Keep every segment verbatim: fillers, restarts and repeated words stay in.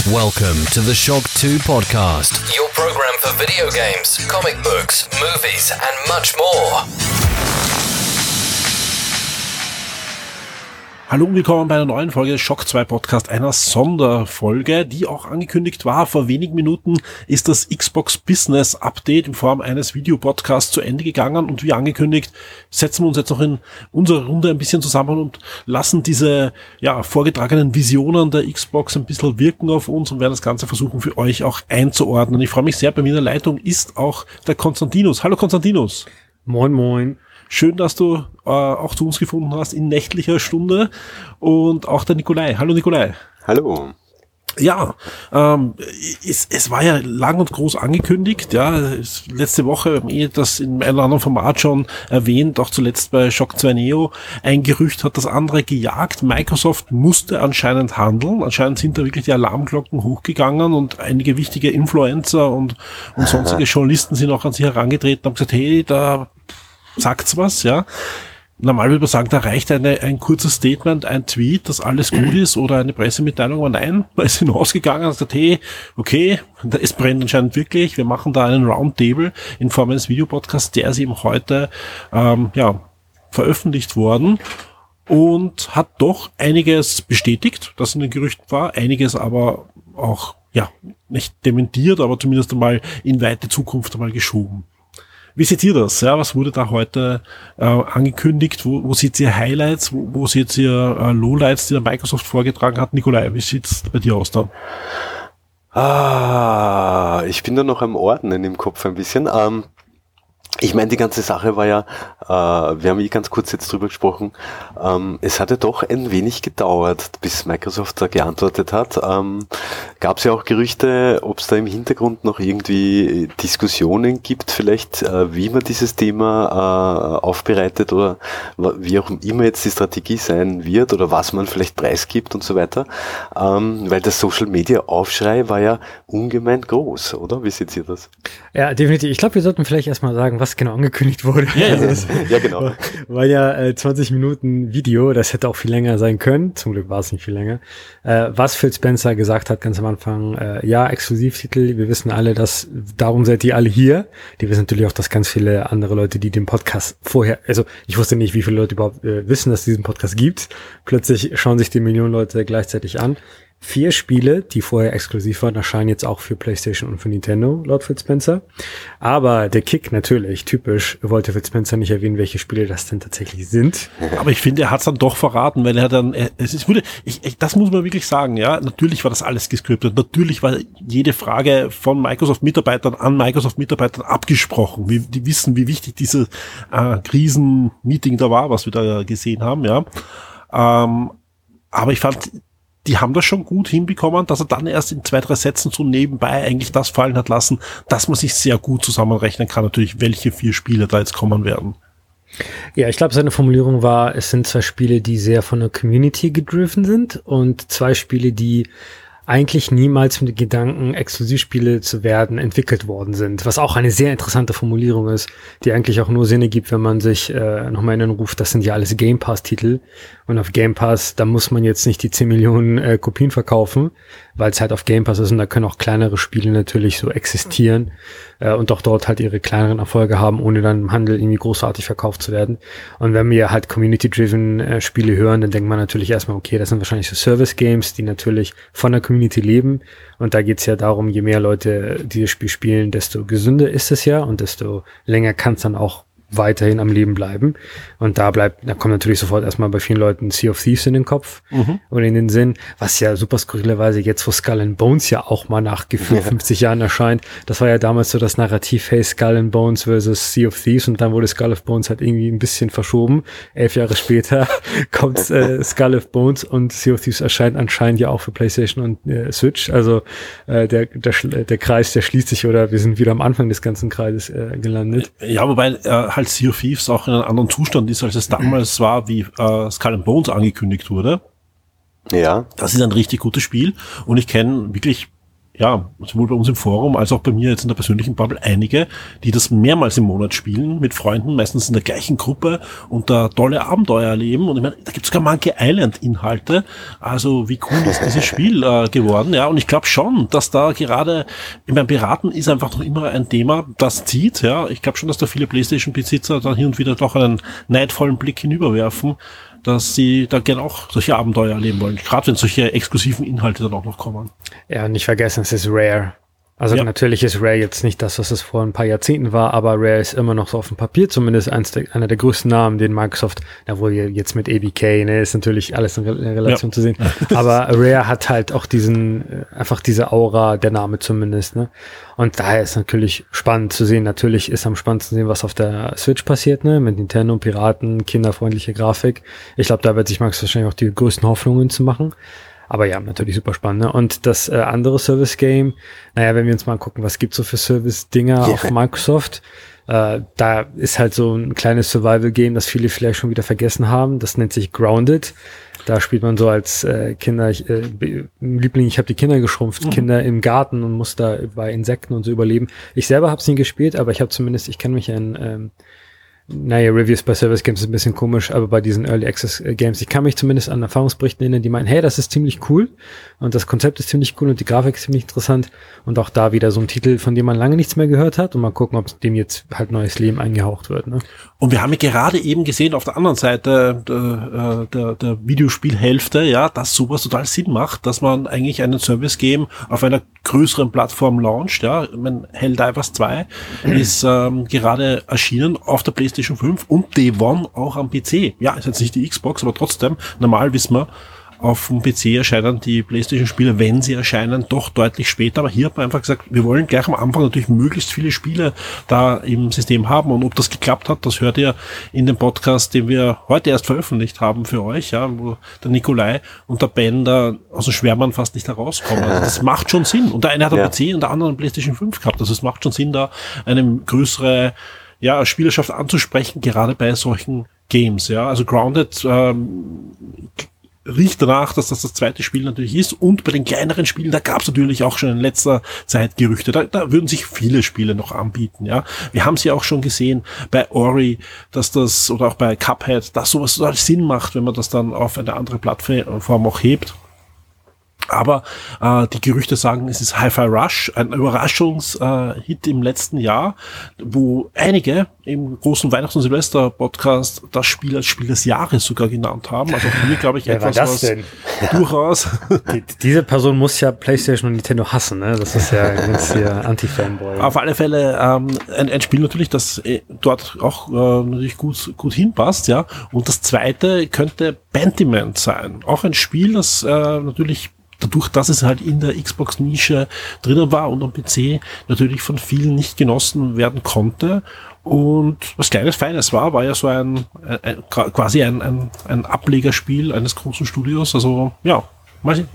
Welcome to the Shock two podcast, your program for video games, comic books, movies and much more. Hallo und willkommen bei einer neuen Folge des Shock zwei Podcast, einer Sonderfolge, die auch angekündigt war. Vor wenigen Minuten ist das Xbox Business Update in Form eines Videopodcasts zu Ende gegangen und wie angekündigt setzen wir uns jetzt noch in unserer Runde ein bisschen zusammen und lassen diese ja vorgetragenen Visionen der Xbox ein bisschen wirken auf uns und werden das Ganze versuchen für euch auch einzuordnen. Ich freue mich sehr, bei mir in der Leitung ist auch der Konstantinus. Hallo Konstantinus. Moin moin. Schön, dass du äh, auch zu uns gefunden hast in nächtlicher Stunde und auch der Nikolai. Hallo Nikolai. Hallo. Ja, ähm, es, es war ja lang und groß angekündigt, ja, es, letzte Woche, eh das in einem anderen Format schon erwähnt, auch zuletzt bei Shock zwei Neo, ein Gerücht hat das andere gejagt. Microsoft musste anscheinend handeln, anscheinend sind da wirklich die Alarmglocken hochgegangen und einige wichtige Influencer und, und sonstige Journalisten sind auch an sie herangetreten und haben gesagt, hey, da sagt's was, ja. Normal würde man sagen, da reicht eine, ein kurzes Statement, ein Tweet, dass alles gut ist oder eine Pressemitteilung, aber nein, da ist hinausgegangen und gesagt, hey, okay, es brennt anscheinend wirklich, wir machen da einen Roundtable in Form eines Videopodcasts, der ist eben heute, ähm, ja, veröffentlicht worden und hat doch einiges bestätigt, das in den Gerüchten war, einiges aber auch, ja, nicht dementiert, aber zumindest einmal in weite Zukunft einmal geschoben. Wie seht ihr das? Ja, was wurde da heute äh, angekündigt? Wo, wo seht ihr Highlights? Wo, wo seht ihr äh, Lowlights, die der Microsoft vorgetragen hat? Nikolai, wie sieht's bei dir aus dann? Ah, ich bin da noch am Ordnen im Kopf ein bisschen. Ähm, ich meine, die ganze Sache war ja, äh, wir haben eh ganz kurz jetzt drüber gesprochen, ähm, es hatte doch ein wenig gedauert, bis Microsoft da geantwortet hat. Ähm, Gab es ja auch Gerüchte, ob es da im Hintergrund noch irgendwie Diskussionen gibt, vielleicht äh, wie man dieses Thema äh, aufbereitet oder wie auch immer jetzt die Strategie sein wird oder was man vielleicht preisgibt und so weiter. Ähm, weil der Social-Media-Aufschrei war ja ungemein groß, oder? Wie seht ihr das? Ja, definitiv. Ich glaube, wir sollten vielleicht erstmal sagen, was genau angekündigt wurde. Ja, also, ja genau. War ja äh, zwanzig Minuten Video, das hätte auch viel länger sein können. Zum Glück war es nicht viel länger. Äh, was Phil Spencer gesagt hat ganz am Anfang, äh, ja, Exklusivtitel, wir wissen alle, dass darum seid ihr alle hier. Die wissen natürlich auch, dass ganz viele andere Leute, die den Podcast vorher, also ich wusste nicht, wie viele Leute überhaupt äh, wissen, dass es diesen Podcast gibt. Plötzlich schauen sich die Millionen Leute gleichzeitig an. Vier Spiele, die vorher exklusiv waren, erscheinen jetzt auch für PlayStation und für Nintendo, laut Phil Spencer. Aber der Kick natürlich, typisch, wollte Phil Spencer nicht erwähnen, welche Spiele das denn tatsächlich sind. Aber ich finde, er hat es dann doch verraten, weil er dann, er, es ist, wurde, ich, ich, das muss man wirklich sagen, ja, natürlich war das alles gescriptet, natürlich war jede Frage von Microsoft-Mitarbeitern an Microsoft-Mitarbeitern abgesprochen. Wir, die wissen, wie wichtig dieses äh, Krisen-Meeting da war, was wir da gesehen haben, ja. Ähm, aber ich fand, die haben das schon gut hinbekommen, dass er dann erst in zwei, drei Sätzen so nebenbei eigentlich das fallen hat lassen, dass man sich sehr gut zusammenrechnen kann, natürlich, welche vier Spiele da jetzt kommen werden. Ja, ich glaube, seine Formulierung war, es sind zwei Spiele, die sehr von der Community gedriven sind und zwei Spiele, die eigentlich niemals mit dem Gedanken, Exklusivspiele zu werden, entwickelt worden sind. Was auch eine sehr interessante Formulierung ist, die eigentlich auch nur Sinn ergibt, wenn man sich äh, nochmal in den ruft, das sind ja alles Game Pass-Titel. Und auf Game Pass, da muss man jetzt nicht die zehn Millionen äh, Kopien verkaufen, weil es halt auf Game Pass ist und da können auch kleinere Spiele natürlich so existieren äh, und auch dort halt ihre kleineren Erfolge haben, ohne dann im Handel irgendwie großartig verkauft zu werden. Und wenn wir halt Community-driven äh, Spiele hören, dann denkt man natürlich erstmal, okay, das sind wahrscheinlich so Service-Games, die natürlich von der Community leben. Und da geht's ja darum, je mehr Leute dieses Spiel spielen, desto gesünder ist es ja und desto länger kann es dann auch weiterhin am Leben bleiben. Und da bleibt, da kommt natürlich sofort erstmal bei vielen Leuten Sea of Thieves in den Kopf mhm. und in den Sinn, was ja super skurrilerweise jetzt, wo Skull and Bones ja auch mal nach gefühlt ja. fünfzig Jahren erscheint. Das war ja damals so das Narrativ, hey, Skull and Bones versus Sea of Thieves und dann wurde Skull of Bones halt irgendwie ein bisschen verschoben. Elf Jahre später kommt äh, Skull of Bones und Sea of Thieves erscheint anscheinend ja auch für PlayStation und äh, Switch. Also äh, der, der der Kreis, der schließt sich oder wir sind wieder am Anfang des ganzen Kreises äh, gelandet. Ja, wobei äh, halt Sea of Thieves auch in einem anderen Zustand ist, als es damals war, wie äh, Skull and Bones angekündigt wurde. Ja. Das ist ein richtig gutes Spiel und ich kenne wirklich ja, sowohl bei uns im Forum als auch bei mir jetzt in der persönlichen Bubble einige, die das mehrmals im Monat spielen, mit Freunden, meistens in der gleichen Gruppe und da tolle Abenteuer erleben. Und ich meine, da gibt es sogar Monkey Island-Inhalte. Also wie cool ist dieses Spiel äh, geworden? Ja, und ich glaube schon, dass da gerade, ich meine, Piraten ist einfach noch immer ein Thema, das zieht. Ja, ich glaube schon, dass da viele PlayStation-Besitzer dann hin und wieder doch einen neidvollen Blick hinüberwerfen, dass sie da gerne auch solche Abenteuer erleben wollen. Gerade wenn solche exklusiven Inhalte dann auch noch kommen. Ja, nicht vergessen, es ist Rare. Also ja. Natürlich ist Rare jetzt nicht das, was es vor ein paar Jahrzehnten war, aber Rare ist immer noch so auf dem Papier zumindest eins der, einer der größten Namen, den Microsoft, da wohl jetzt mit A B K, ne, ist natürlich alles in Relation ja. zu sehen. Aber Rare hat halt auch diesen, einfach diese Aura, der Name zumindest, ne. Und daher ist natürlich spannend zu sehen. Natürlich ist am spannendsten zu sehen, was auf der Switch passiert, ne, mit Nintendo, Piraten, kinderfreundliche Grafik. Ich glaube, da wird sich Microsoft wahrscheinlich auch die größten Hoffnungen zu machen. Aber ja, natürlich super spannend. Ne? Und das äh, andere Service-Game, naja, wenn wir uns mal gucken, was gibt's so für Service-Dinger yeah. auf Microsoft, äh, da ist halt so ein kleines Survival-Game, das viele vielleicht schon wieder vergessen haben. Das nennt sich Grounded. Da spielt man so als äh, Kinder, ich, äh, Liebling, ich habe die Kinder geschrumpft, mhm. Kinder im Garten und muss da bei Insekten und so überleben. Ich selber habe es nie gespielt, aber ich habe zumindest, ich kenne mich an ähm, naja, Reviews bei Service Games ist ein bisschen komisch, aber bei diesen Early Access Games, ich kann mich zumindest an Erfahrungsberichten erinnern, die meinen, hey, das ist ziemlich cool und das Konzept ist ziemlich cool und die Grafik ist ziemlich interessant und auch da wieder so ein Titel, von dem man lange nichts mehr gehört hat und mal gucken, ob dem jetzt halt neues Leben eingehaucht wird. Ne? Und wir haben ja gerade eben gesehen auf der anderen Seite der, der, der Videospielhälfte, ja, dass sowas total Sinn macht, dass man eigentlich einen Service Game auf einer größeren Plattform launcht. Ja, ich meine, Helldivers zwei ist ähm, gerade erschienen auf der PlayStation fünf und Day One auch am P C. Ja, ist jetzt nicht die Xbox, aber trotzdem, normal wissen wir, auf dem P C erscheinen die PlayStation-Spiele, wenn sie erscheinen, doch deutlich später. Aber hier hat man einfach gesagt, wir wollen gleich am Anfang natürlich möglichst viele Spiele da im System haben. Und ob das geklappt hat, das hört ihr in dem Podcast, den wir heute erst veröffentlicht haben für euch, ja, wo der Nikolai und der Ben da aus dem Schwärmern fast nicht herauskommen. Also das macht schon Sinn. Und der eine hat einen ja. P C und der andere einen PlayStation fünf gehabt. Also es macht schon Sinn, da eine größere ja, Spielerschaft anzusprechen, gerade bei solchen Games. Ja, also Grounded ähm, riecht danach, dass das das zweite Spiel natürlich ist. Und bei den kleineren Spielen, da gab es natürlich auch schon in letzter Zeit Gerüchte. Da, da würden sich viele Spiele noch anbieten. Ja, wir haben es ja auch schon gesehen bei Ori, dass das, oder auch bei Cuphead, dass sowas total Sinn macht, wenn man das dann auf eine andere Plattform auch hebt. Aber äh, die Gerüchte sagen, es ist Hi-Fi Rush, ein Überraschungshit äh, im letzten Jahr, wo einige im großen Weihnachts- und Silvester-Podcast das Spiel als Spiel des Jahres sogar genannt haben. Also hier glaube ich Wer etwas, war das was denn? durchaus... Die, diese Person muss ja PlayStation und Nintendo hassen, ne? Das ist ja jetzt hier Anti-Fanboy. Auf alle Fälle ähm, ein, ein Spiel natürlich, das äh, dort auch äh, natürlich gut gut hinpasst, ja. Und das zweite könnte Pentiment sein. Auch ein Spiel, das äh, natürlich dadurch, dass es halt in der Xbox-Nische drinnen war und am P C natürlich von vielen nicht genossen werden konnte. Und was Kleines, Feines war, war ja so ein, ein, ein quasi ein, ein, ein Ablegerspiel eines großen Studios. Also, ja, mal sehen.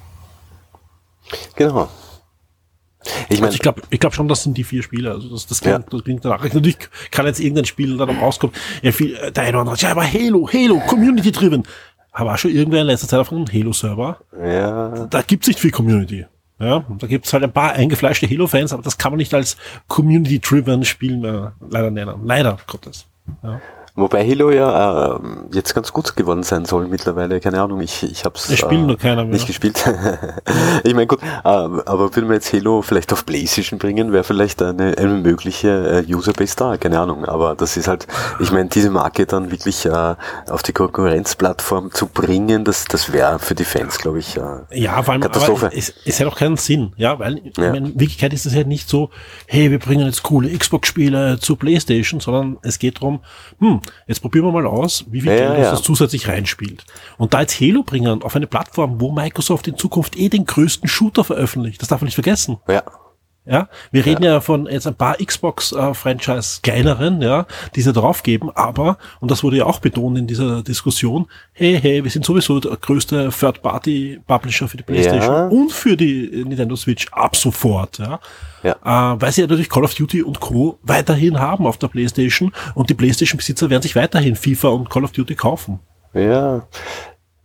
Genau. Ich meine, also ich glaube, ich glaube schon, das sind die vier Spiele. Also das, das, klingt, ja. das klingt danach. Natürlich kann jetzt irgendein Spiel da noch rauskommen. Ja, viel, der eine oder andere sagt, ja, aber Halo, Halo, Community-driven. Aber auch schon irgendwer in letzter Zeit auf einem Halo-Server. Ja. Da gibt's nicht viel Community. Ja, da gibt's halt ein paar eingefleischte Halo-Fans, aber das kann man nicht als Community-driven Spiel mehr leider nennen. Leider Gottes. Ja. Wobei Halo ja äh, jetzt ganz gut geworden sein soll mittlerweile, keine Ahnung, ich ich hab's äh, nur keiner mehr. nicht gespielt. Ich meine gut, äh, aber würden wir jetzt Halo vielleicht auf PlayStation bringen, wäre vielleicht eine, eine mögliche äh, Userbase da, keine Ahnung, aber das ist halt, ich meine, diese Marke dann wirklich äh, auf die Konkurrenzplattform zu bringen, das das wäre für die Fans, glaube ich, äh, ja, vor allem, Katastrophe. Aber es, es hat auch keinen Sinn, ja, weil ja. in Wirklichkeit ist es halt nicht so, hey, wir bringen jetzt coole Xbox-Spiele zu PlayStation, sondern es geht darum, hm, jetzt probieren wir mal aus, wie viel ja, Geld ja. das zusätzlich reinspielt. Und da jetzt Halo bringen auf eine Plattform, wo Microsoft in Zukunft eh den größten Shooter veröffentlicht, das darf man nicht vergessen. Ja. Ja, wir reden ja, ja von jetzt ein paar Xbox-Franchise kleineren, ja, die sie drauf geben, aber, und das wurde ja auch betont in dieser Diskussion, hey, hey, wir sind sowieso der größte Third-Party-Publisher für die PlayStation ja. und für die Nintendo Switch ab sofort, ja. Ja. Äh, weil sie ja natürlich Call of Duty und Co. weiterhin haben auf der PlayStation und die PlayStation-Besitzer werden sich weiterhin FIFA und Call of Duty kaufen. Ja.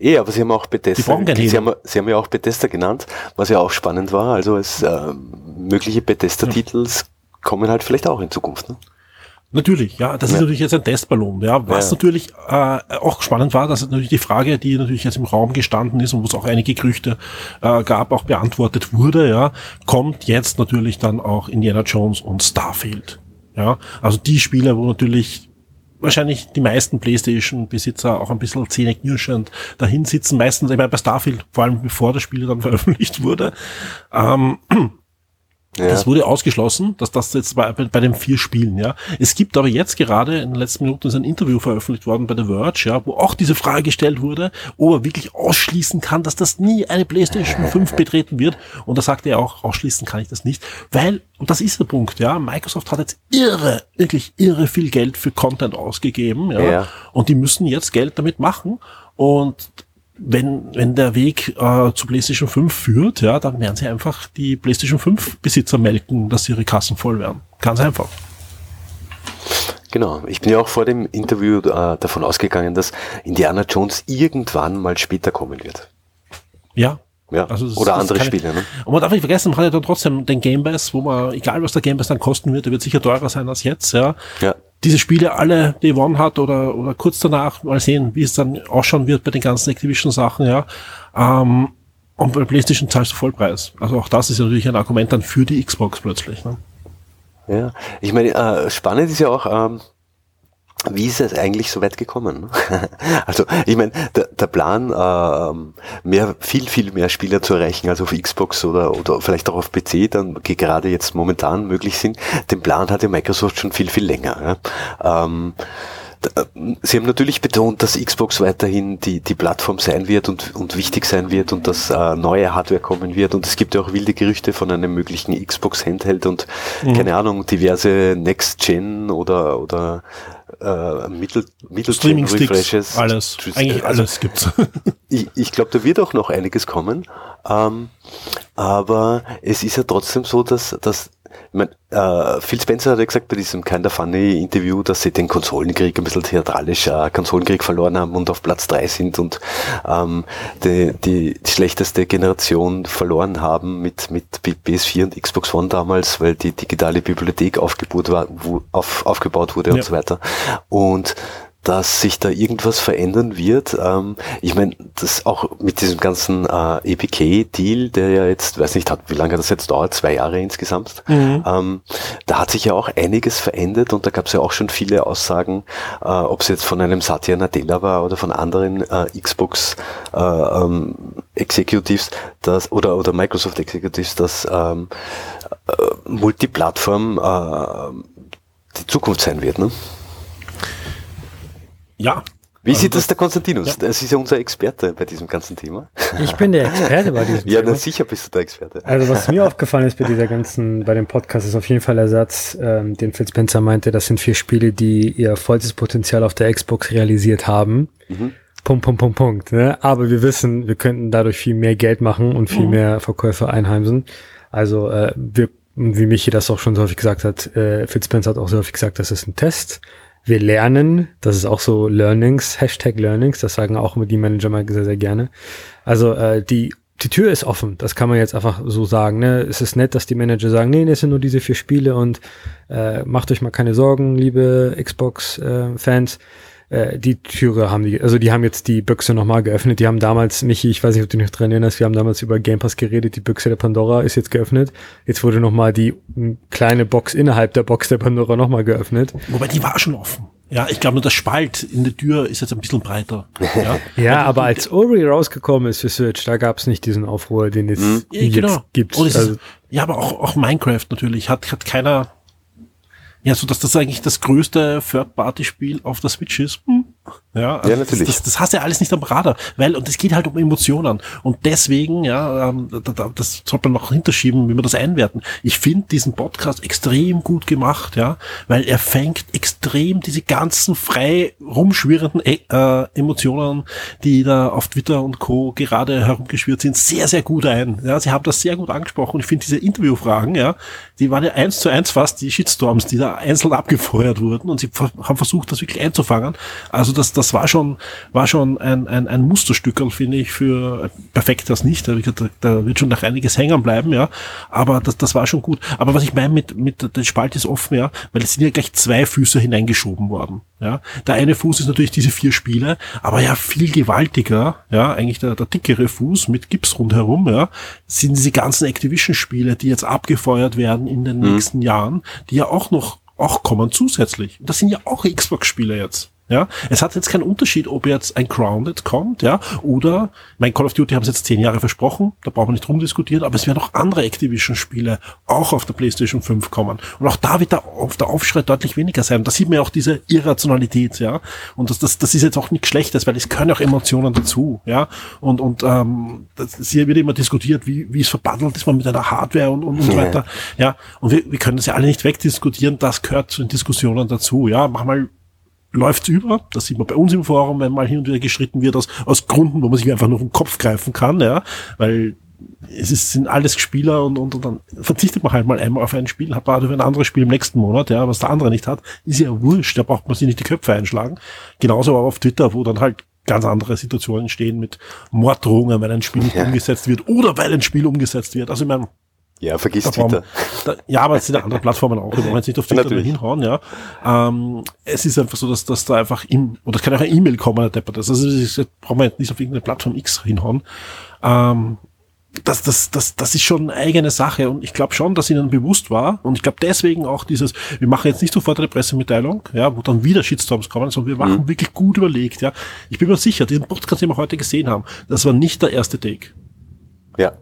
Eh, aber sie haben auch Bethesda, Die brauchen keinen sie Hebel. haben, sie haben ja auch Bethesda genannt, was ja auch spannend war. Also es äh, mögliche Bethesda-Titel kommen halt vielleicht auch in Zukunft. Ne? Natürlich, ja, das Ja. ist natürlich jetzt ein Testballon, ja. Was Ja. natürlich äh, auch spannend war, dass natürlich die Frage, die natürlich jetzt im Raum gestanden ist und wo es auch einige Gerüchte äh, gab, auch beantwortet wurde, ja, kommt jetzt natürlich dann auch Indiana Jones und Starfield. Ja, also die Spiele, wo natürlich wahrscheinlich die meisten PlayStation-Besitzer auch ein bisschen zähneknirschend dahin sitzen, meistens, ich meine, bei Starfield, vor allem bevor das Spiel dann veröffentlicht wurde, ähm, Ja. das wurde ausgeschlossen, dass das jetzt bei, bei, bei den vier Spielen, ja. Es gibt aber jetzt gerade, in den letzten Minuten ist ein Interview veröffentlicht worden bei The Verge, ja, wo auch diese Frage gestellt wurde, ob er wirklich ausschließen kann, dass das nie eine PlayStation fünf betreten wird. Und da sagte er auch, ausschließen kann ich das nicht, weil, und das ist der Punkt, ja, Microsoft hat jetzt irre, wirklich irre viel Geld für Content ausgegeben, ja. Ja. Und die müssen jetzt Geld damit machen. Und wenn, wenn der Weg äh, zu PlayStation fünf führt, ja, dann werden sie einfach die PlayStation fünf Besitzer melken, dass ihre Kassen voll werden. Ganz einfach. Genau, ich bin ja auch vor dem Interview äh, davon ausgegangen, dass Indiana Jones irgendwann mal später kommen wird. Ja. Ja, Also das- oder das andere kann ich- Spiele. Ne? Und man darf nicht vergessen, man hat ja dann trotzdem den Game Pass, wo man, egal was der Game Pass dann kosten wird, der wird sicher teurer sein als jetzt, ja. Ja. Diese Spiele alle Day One hat oder, oder kurz danach, mal sehen, wie es dann ausschauen wird bei den ganzen Activision-Sachen, ja. Ähm, und bei PlayStation zahlst du Vollpreis. Also auch das ist ja natürlich ein Argument dann für die Xbox plötzlich, ne? Ja, ich meine, äh, spannend ist ja auch, ähm, wie ist es eigentlich so weit gekommen? Also, ich meine, der, der Plan, ähm, mehr, viel, viel mehr Spieler zu erreichen, als auf Xbox oder, oder vielleicht auch auf P C, dann die gerade jetzt momentan möglich sind, den Plan hatte Microsoft schon viel, viel länger. Ja. Ähm, da- Sie haben natürlich betont, dass Xbox weiterhin die, die Plattform sein wird und, und wichtig sein wird und dass äh, neue Hardware kommen wird. Und es gibt ja auch wilde Gerüchte von einem möglichen Xbox-Handheld und, Mhm. keine Ahnung, diverse Next-Gen oder, oder äh, Mittel, Streaming-Sticks, Mittel-Refreshes. alles. Eigentlich Also, alles gibt's. ich, ich glaube, da wird auch noch einiges kommen. Ähm, aber es ist ja trotzdem so, dass, dass ich mein, äh, Phil Spencer hat ja gesagt bei diesem Kinda Funny Interview, dass sie den Konsolenkrieg ein bisschen theatralisch, äh, Konsolenkrieg verloren haben und auf Platz drei sind und ähm, die, die, die schlechteste Generation verloren haben mit, mit P S vier und Xbox One damals, weil die digitale Bibliothek aufgebaut, war, wo, auf, aufgebaut wurde Ja. und so weiter. Und dass sich da irgendwas verändern wird. Ähm, ich meine, das auch mit diesem ganzen äh, A P K-Deal, der ja jetzt, weiß nicht, hat, wie lange das jetzt dauert, zwei Jahre insgesamt. Mhm. Ähm, da hat sich ja auch einiges verändert und da gab es ja auch schon viele Aussagen, äh, ob es jetzt von einem Satya Nadella war oder von anderen äh, Xbox äh, ähm, Executives, dass, oder oder Microsoft Executives, dass ähm, äh, Multiplattform äh, die Zukunft sein wird, ne? Ja. Wie Also sieht das der Konstantinus? Ja. Das ist ja unser Experte bei diesem ganzen Thema. Ich bin der Experte bei diesem Ja, Thema. na sicher bist du der Experte. Also was mir aufgefallen ist bei dieser ganzen, bei dem Podcast, ist auf jeden Fall der Satz, ähm, den Phil Spencer meinte, das sind vier Spiele, die ihr vollstes Potenzial auf der Xbox realisiert haben. Mhm. Punkt, Punkt, Punkt, Punkt. Ne? Aber wir wissen, wir könnten dadurch viel mehr Geld machen und viel Mhm. mehr Verkäufe einheimsen. Also äh, wir, wie Michi das auch schon so häufig gesagt hat, äh, Phil Spencer hat auch so häufig gesagt, das ist ein Test. Wir lernen, das ist auch so Learnings, Hashtag Learnings, das sagen auch immer die Manager mal sehr, sehr gerne. Also äh, die die Tür ist offen, das kann man jetzt einfach so sagen. Ne? Es ist nett, dass die Manager sagen, nee, das sind nur diese vier Spiele und äh, macht euch mal keine Sorgen, liebe Xbox-Fans. Äh, die Türe haben die, also die haben jetzt die Büchse nochmal geöffnet. Die haben damals, Michi, ich weiß nicht, ob du dich noch dran erinnerst, wir haben damals über Game Pass geredet, die Büchse der Pandora ist jetzt geöffnet. Jetzt wurde nochmal die m, kleine Box innerhalb der Box der Pandora nochmal geöffnet. Wobei die war schon offen. Ja, ich glaube nur, der Spalt in der Tür ist jetzt ein bisschen breiter. Ja, Ja, aber als Ori rausgekommen ist für Switch, da gab es nicht diesen Aufruhr, den es Mhm. ja jetzt genau. gibt. Und es Also, ist, ja, aber auch, auch Minecraft natürlich. Hat, hat keiner, ja, so dass das eigentlich das größte Third-Party-Spiel auf der Switch ist. Hm. Ja, also Ja, natürlich. Das, das, das hast du ja alles nicht am Radar, weil, und es geht halt um Emotionen. Und deswegen, ja, ähm, da, da, das sollte man noch hinterschieben, wie wir das einwerten. Ich finde diesen Podcast extrem gut gemacht, ja, weil er fängt extrem diese ganzen frei rumschwirrenden äh, Emotionen, die da auf Twitter und Co. gerade herumgeschwirrt sind, sehr, sehr gut ein. Ja, sie haben das sehr gut angesprochen. Ich finde diese Interviewfragen, ja, die waren ja eins zu eins fast die Shitstorms, die da einzeln abgefeuert wurden und sie haben versucht, das wirklich einzufangen. Also das, das das war schon, war schon ein, ein, ein Musterstückerl, finde ich, für, perfekt das nicht, da, da wird schon noch einiges hängen bleiben, ja, aber das, das war schon gut. Aber was ich meine mit, mit, der Spalt ist offen, ja, weil es sind ja gleich zwei Füße hineingeschoben worden, ja. Der eine Fuß ist natürlich diese vier Spiele, aber ja, viel gewaltiger, ja, eigentlich der, der dickere Fuß mit Gips rundherum, ja, sind diese ganzen Activision-Spiele, die jetzt abgefeuert werden in den mhm. nächsten Jahren, die ja auch noch, auch kommen zusätzlich. Das sind ja auch Xbox-Spiele jetzt. Ja, es hat jetzt keinen Unterschied, ob jetzt ein Grounded kommt, ja, oder, mein Call of Duty haben es jetzt zehn Jahre versprochen, da brauchen wir nicht rumdiskutieren, aber es werden auch andere Activision-Spiele auch auf der PlayStation fünf kommen. Und auch da wird der, auf der Aufschrei deutlich weniger sein. Da sieht man ja auch diese Irrationalität, ja. Und das, das, das ist jetzt auch nichts Schlechtes, weil es können auch Emotionen dazu, ja. Und, und, ähm, das, hier wird immer diskutiert, wie, wie es verbandelt ist man mit einer Hardware und, und, und so weiter, ja. Und wir, wir können das ja alle nicht wegdiskutieren, das gehört zu den Diskussionen dazu, ja. Mach mal, läuft's über, das sieht man bei uns im Forum, wenn mal hin und wieder geschritten wird, aus, aus Gründen, wo man sich einfach nur vom Kopf greifen kann, ja, weil es ist, sind alles Spieler und, und, und dann verzichtet man halt mal einmal auf ein Spiel, hat man für ein anderes Spiel im nächsten Monat, ja, was der andere nicht hat, ist ja wurscht, da braucht man sich nicht die Köpfe einschlagen. Genauso aber auf Twitter, wo dann halt ganz andere Situationen stehen mit Morddrohungen, weil ein Spiel nicht ja. umgesetzt wird oder weil ein Spiel umgesetzt wird. Also ich meine, Ja, vergiss Twitter. Da, ja, aber es sind andere Plattformen auch. Wir wollen jetzt nicht auf Twitter hinhauen, ja. Ähm, es ist einfach so, dass, dass da einfach im, oder es kann auch ein E-Mail kommen, der Deppert ist. Also, das brauchen wir jetzt nicht auf irgendeine Plattform X hinhauen. Ähm, das, das, das, das ist schon eine eigene Sache und ich glaube schon, dass ihnen bewusst war und ich glaube deswegen auch dieses, wir machen jetzt nicht sofort eine Pressemitteilung, ja, wo dann wieder Shitstorms kommen, sondern wir machen mhm. wirklich gut überlegt, ja. Ich bin mir sicher, diesen Podcast, den wir heute gesehen haben, das war nicht der erste Take. Ja.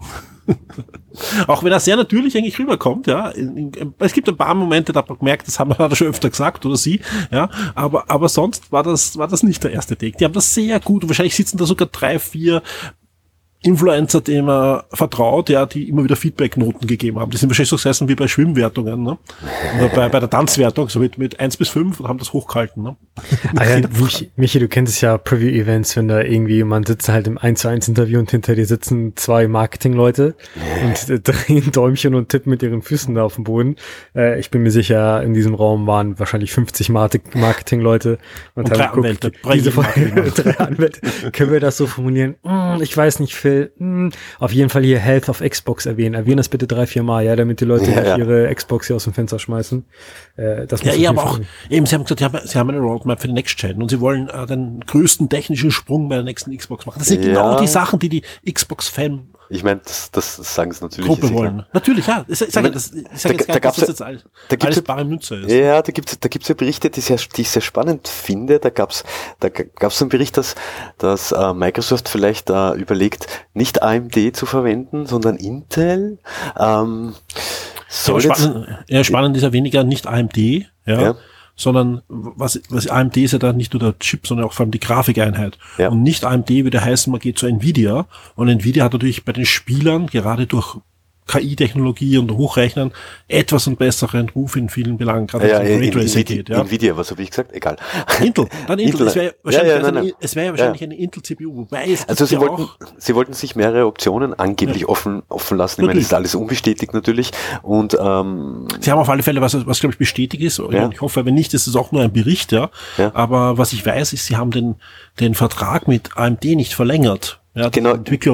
Auch wenn er sehr natürlich eigentlich rüberkommt, ja. Es gibt ein paar Momente, da hat man gemerkt, das haben wir schon öfter gesagt, oder sie, ja. Aber, aber sonst war das, war das nicht der erste Take. Die haben das sehr gut, und wahrscheinlich sitzen da sogar drei, vier Influencer, denen er vertraut, ja, die immer wieder Feedback-Noten gegeben haben. Die sind wahrscheinlich so gesessen wie bei Schwimmwertungen, ne? Oder bei, bei der Tanzwertung, so mit, mit eins bis fünf und haben das hochgehalten, ne? Ah ja, Michi, Michi, du kennst es ja, Preview-Events, wenn da irgendwie jemand sitzt halt im eins zu eins Interview und hinter dir sitzen zwei Marketing-Leute und äh, drehen Däumchen und tippen mit ihren Füßen da auf dem Boden. Äh, ich bin mir sicher, in diesem Raum waren wahrscheinlich fünfzig Marketing-Leute und, und drei Anwälte. Diese drei Anwälte. Können wir das so formulieren? Mm, ich weiß nicht, Phil. Hm, auf jeden Fall hier Health of Xbox erwähnen. Erwähnen das bitte drei, vier Mal, ja, damit die Leute ja, nicht ja. ihre Xbox hier aus dem Fenster schmeißen. Äh, das ja, ja, aber auch, eben, sie haben gesagt, sie haben, sie haben eine Roadmap für die Next Gen und sie wollen äh, den größten technischen Sprung bei der nächsten Xbox machen. Das sind ja. genau die Sachen, die die Xbox-Fan Ich meine, das, das sagen sie natürlich. Gruppe wollen. Natürlich, ja. Ich sage, ich sage das, ich sage jetzt gar nicht, dass das jetzt alles, da alles bare Münze ist. Ja, da gibt's, da gibt's ja Berichte, die, sehr, die ich sehr spannend finde. Da gab's, da gab's einen Bericht, dass, dass äh, Microsoft vielleicht äh, überlegt, nicht A M D zu verwenden, sondern Intel. Ähm, soll ja, spannend, ja, spannend ist ja weniger nicht A M D, ja. ja. sondern was, was A M D ist ja dann nicht nur der Chip, sondern auch vor allem die Grafikeinheit. Ja. Und nicht A M D würde heißen, man geht zu Nvidia. Und Nvidia hat natürlich bei den Spielern, gerade durch K I-Technologie und Hochrechnen, etwas einen besseren Ruf in vielen Belangen, gerade ja, wenn es um Raytracing geht. Ja. Nvidia, was habe ich gesagt? Egal. Intel, dann Intel. Intel. Es wäre wahrscheinlich, ja, ja, nein, nein. Es wär ja wahrscheinlich ja. eine Intel-C P U, wobei es Also sie ja wollten, auch sie wollten sich mehrere Optionen angeblich ja. offen, offen lassen. Ich meine, das ist alles unbestätigt natürlich. Und ähm, sie haben auf alle Fälle, was, was glaube ich bestätigt ist. Ja. Ich hoffe, wenn nicht, ist es auch nur ein Bericht, ja. ja. Aber was ich weiß, ist, sie haben den, den Vertrag mit A M D nicht verlängert. Ja, genau.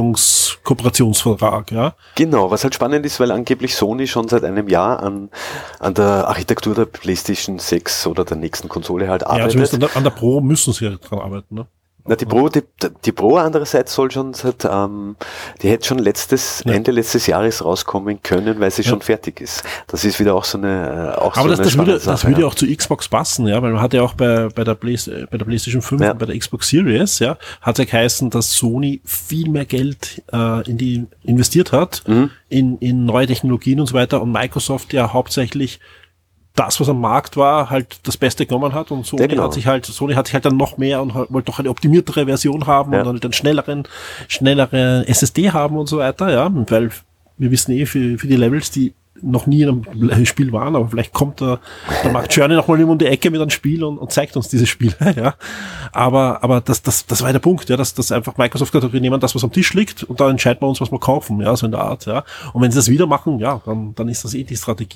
Entwicklungskooperationsvertrag, ja. Genau, was halt spannend ist, weil angeblich Sony schon seit einem Jahr an, an der Architektur der PlayStation sechs oder der nächsten Konsole halt arbeitet. Ja, zumindest an der, an der Pro müssen sie ja dran arbeiten, ne? Na, die Pro, die, die Pro andererseits soll schon seit, ähm, die hätte schon letztes, ja. Ende letztes Jahres rauskommen können, weil sie ja. schon fertig ist. Das ist wieder auch so eine, auch Aber so das, eine das würde, Sache, das würde ja. auch zu Xbox passen, ja, weil man hat ja auch bei, bei der Play, bei der PlayStation fünf ja. und bei der Xbox Series, ja, hat ja geheißen, dass Sony viel mehr Geld, äh, in die investiert hat, mhm. in, in neue Technologien und so weiter und Microsoft ja hauptsächlich das, was am Markt war, halt das Beste genommen hat und Sony ja, genau. hat sich halt, Sony hat sich halt dann noch mehr und wollte doch eine optimiertere Version haben ja. und dann halt einen schnelleren, schnellere S S D haben und so weiter, ja, weil wir wissen eh, für, für die Levels, die noch nie in einem Spiel waren, aber vielleicht kommt der, der Mark Journey noch mal um die Ecke mit einem Spiel und, und zeigt uns diese Spiele, ja. Aber, aber das, das, das war der Punkt, ja, dass, dass einfach Microsoft gesagt hat, wir nehmen das, was am Tisch liegt und dann entscheiden wir uns, was wir kaufen, ja, so in der Art, ja. Und wenn sie das wieder machen, ja, dann, dann ist das eh die Strategie.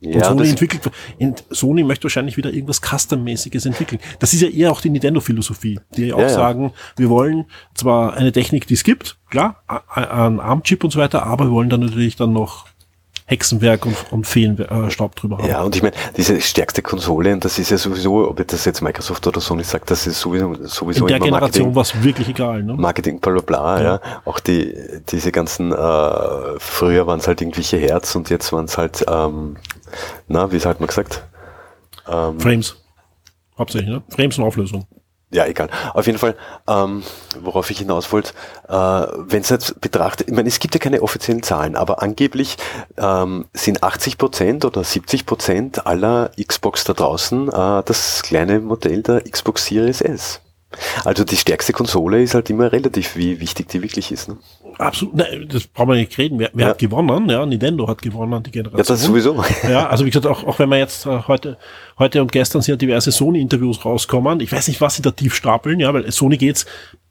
Ja, und Sony entwickelt, Sony möchte wahrscheinlich wieder irgendwas Custom-mäßiges entwickeln. Das ist ja eher auch die Nintendo-Philosophie, die ja auch ja, sagen, ja. wir wollen zwar eine Technik, die es gibt, klar, ein ARM-Chip und so weiter, aber wir wollen dann natürlich dann noch Hexenwerk und, und Feenstaub äh, drüber haben. Ja, und ich meine, diese stärkste Konsole, und das ist ja sowieso, ob das jetzt Microsoft oder Sony sagt, das ist sowieso, sowieso in der Generation war es wirklich egal, ne? Marketing, bla, bla, bla, ja. ja. Auch die, diese ganzen, äh, früher waren es halt irgendwelche Herz und jetzt waren es halt, ähm, na, wie hat man gesagt? Ähm, Frames. Hauptsächlich, ne? Frames und Auflösung. Ja, egal. Auf jeden Fall, ähm, worauf ich hinaus wollte, äh, wenn es jetzt betrachtet, ich meine, es gibt ja keine offiziellen Zahlen, aber angeblich ähm, sind achtzig Prozent oder siebzig Prozent aller Xbox da draußen äh, das kleine Modell der Xbox Series S. Also die stärkste Konsole ist halt immer relativ, wie wichtig die wirklich ist. Ne? Absolut, nein, das brauchen wir nicht reden. Wer, wer ja. hat gewonnen? Ja, Nintendo hat gewonnen, die Generation. Ja, das sowieso. Ja, also wie gesagt, auch, auch wenn wir jetzt äh, heute heute und gestern sind ja diverse Sony-Interviews rauskommen. Ich weiß nicht, was sie da tief stapeln, ja, weil Sony geht's.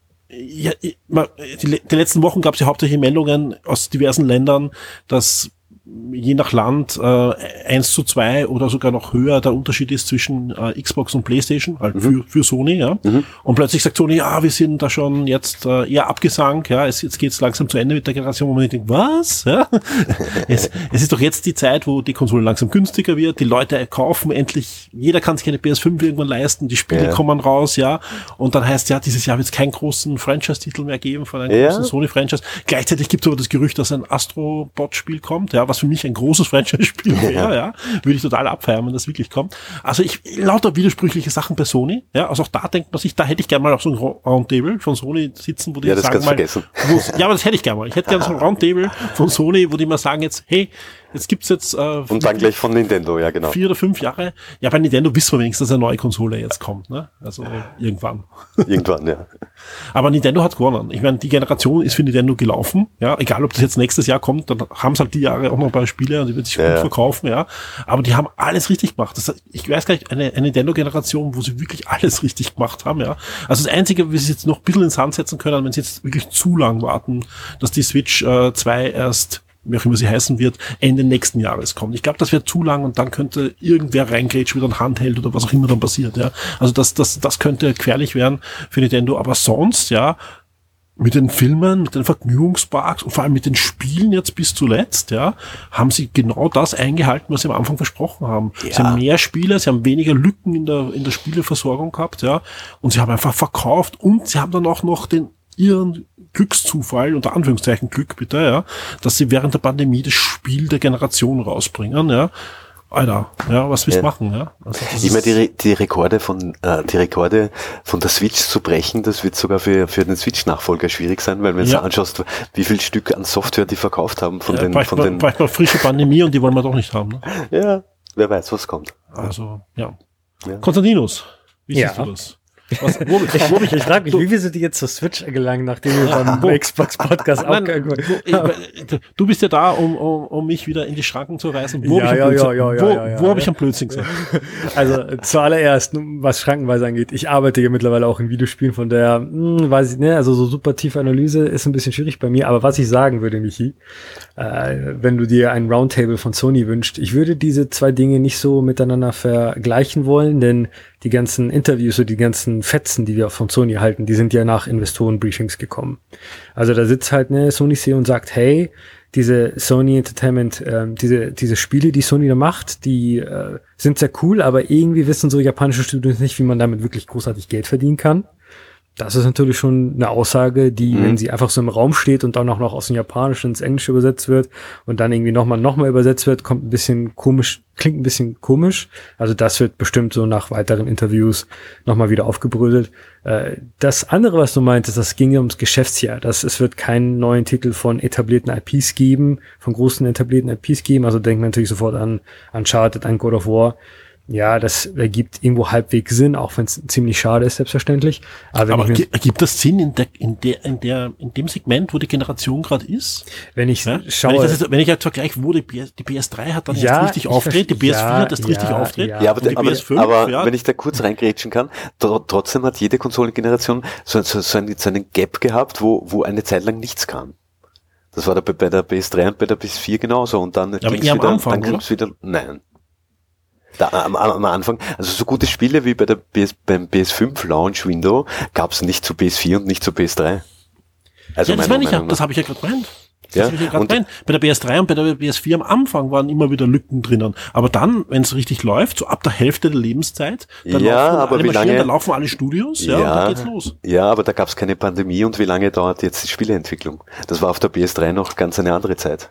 Ja, die, die letzten Wochen gab es ja hauptsächlich Meldungen aus diversen Ländern, dass je nach Land äh, eins zu zwei oder sogar noch höher der Unterschied ist zwischen äh, Xbox und PlayStation, halt mhm. für, für Sony, ja. Mhm. Und plötzlich sagt Sony, ja, wir sind da schon jetzt äh, eher abgesankt, ja, es, jetzt geht's langsam zu Ende mit der Generation, wo man denkt, was? Ja? es, es ist doch jetzt die Zeit, wo die Konsole langsam günstiger wird, die Leute kaufen endlich, jeder kann sich eine P S fünf irgendwann leisten, die Spiele ja. kommen raus, ja. Und dann heißt ja, dieses Jahr wird es keinen großen Franchise-Titel mehr geben von einem ja. großen Sony-Franchise. Gleichzeitig gibt es aber das Gerücht, dass ein Astro-Bot-Spiel kommt, ja, was für mich ein großes Franchise-Spiel wäre, ja. ja, würde ich total abfeiern, wenn das wirklich kommt. Also ich, lauter widersprüchliche Sachen bei Sony, ja, also auch da denkt man sich, da hätte ich gerne mal auf so ein Roundtable von Sony sitzen, wo die ja, das sagen kannst mal, vergessen. ja, aber das hätte ich gerne mal. Ich hätte gerne so ein Roundtable von Sony, wo die mal sagen jetzt, hey, jetzt gibt's jetzt, äh, und dann gleich von Nintendo, ja, genau. Vier oder fünf Jahre. Ja, bei Nintendo wissen wir wenigstens, dass eine neue Konsole jetzt kommt, ne? Also, irgendwann. Irgendwann, ja. Aber Nintendo hat gewonnen. Ich meine, die Generation ist für Nintendo gelaufen, ja. Egal, ob das jetzt nächstes Jahr kommt, dann haben sie halt die Jahre auch noch ein paar Spiele und die wird sich ja, gut ja. verkaufen, ja. Aber die haben alles richtig gemacht. Das, ich weiß gar nicht, eine, eine Nintendo-Generation, wo sie wirklich alles richtig gemacht haben, ja. Also das Einzige, wie sie jetzt noch ein bisschen ins Sand setzen können, wenn sie jetzt wirklich zu lang warten, dass die Switch äh, zwei erst, wie auch immer sie heißen wird, Ende nächsten Jahres kommt. Ich glaube, das wäre zu lang und dann könnte irgendwer reingrätschen, wieder ein Handheld oder was auch immer dann passiert, ja. Also das, das, das könnte gefährlich werden für Nintendo, aber sonst, ja, mit den Filmen, mit den Vergnügungsparks und vor allem mit den Spielen jetzt bis zuletzt, ja, haben sie genau das eingehalten, was sie am Anfang versprochen haben. Ja. Sie haben mehr Spiele, sie haben weniger Lücken in der, in der Spieleversorgung gehabt, ja, und sie haben einfach verkauft und sie haben dann auch noch den ihren Glückszufall, unter Anführungszeichen Glück bitte, ja, dass sie während der Pandemie das Spiel der Generation rausbringen, ja. Alter, ja, was willst du ja. machen, ja? Also ich meine, die, die Rekorde von, äh, die Rekorde von der Switch zu brechen, das wird sogar für, für den Switch-Nachfolger schwierig sein, weil wenn ja. du anschaust, wie viel Stück an Software die verkauft haben von ja, den, von mal, den. Vielleicht mal frische Pandemie und die wollen wir doch nicht haben, ne? Ja, wer weiß, was kommt. Also, ja. ja. Konstantinos, wie ja. siehst du das? Was, wo, ich wo ich, ich frage mich, wie wir sind jetzt zur Switch gelangt, nachdem wir beim Xbox-Podcast auch... Du, du bist ja da, um, um, um mich wieder in die Schranken zu reißen. Wo ja, habe ich, ja, ja, ja, ja, wo, ja, ja, wo ja. hab ich am Blödsinn gesagt? Also zuallererst, was Schrankenweise angeht, ich arbeite ja mittlerweile auch in Videospielen, von der, hm, weiß ich nicht, also so super tiefe Analyse ist ein bisschen schwierig bei mir, aber was ich sagen würde, Michi, äh, wenn du dir ein Roundtable von Sony wünschst, ich würde diese zwei Dinge nicht so miteinander vergleichen wollen, denn die ganzen Interviews und die ganzen Fetzen, die wir von Sony halten, die sind ja nach Investorenbriefings gekommen. Also da sitzt halt eine Sony C E O und sagt, hey, diese Sony Entertainment, ähm, diese diese Spiele, die Sony da macht, die äh, sind sehr cool, aber irgendwie wissen so japanische Studios nicht, wie man damit wirklich großartig Geld verdienen kann. Das ist natürlich schon eine Aussage, die, mhm. wenn sie einfach so im Raum steht und dann auch noch aus dem Japanischen ins Englische übersetzt wird und dann irgendwie nochmal nochmal übersetzt wird, kommt ein bisschen komisch, klingt ein bisschen komisch. Also das wird bestimmt so nach weiteren Interviews nochmal wieder aufgebrödelt. Das andere, was du meintest, das ging ja ums Geschäftsjahr. Das, es wird keinen neuen Titel von etablierten I Ps geben, von großen etablierten I Ps geben. Also denkt man natürlich sofort an Uncharted, an God of War. Ja, das ergibt irgendwo halbwegs Sinn, auch wenn es ziemlich schade ist, selbstverständlich. Aber, Aber ergibt das Sinn in der, in der, in der, in dem Segment, wo die Generation gerade ist? Wenn ich ja? schaue. Wenn ich, das jetzt, wenn ich jetzt vergleiche, wo die, P S, die P S drei hat dann ja, jetzt richtig auftritt, die P S vier ja, hat jetzt ja, richtig auftritt. Ja, ja, aber, die aber, P S fünf, aber ja. wenn ich da kurz reingrätschen kann, tr- trotzdem hat jede Konsolengeneration so, so, so, einen, so einen Gap gehabt, wo, wo eine Zeit lang nichts kam. Das war da bei, bei der P S drei und bei der P S vier genauso und dann ja, ging's wieder, Anfang, dann ging's wieder, nein. Da, am, am Anfang, also so gute Spiele wie bei der P S, beim P S fünf Launch Window gab es nicht zu P S vier und nicht zu P S drei. Also ja, das meine ich ja, das habe ich ja gerade gemeint. Das ja, hab ich ja gerade gemeint. Bei der P S drei und bei der P S vier am Anfang waren immer wieder Lücken drinnen. Aber dann, wenn es richtig läuft, so ab der Hälfte der Lebenszeit, dann ja, laufen aber alle wie Maschinen, lange, dann laufen alle Studios, ja, ja, und dann geht's los. Ja, aber da gab es keine Pandemie und wie lange dauert jetzt die Spieleentwicklung? Das war auf der P S drei noch ganz eine andere Zeit.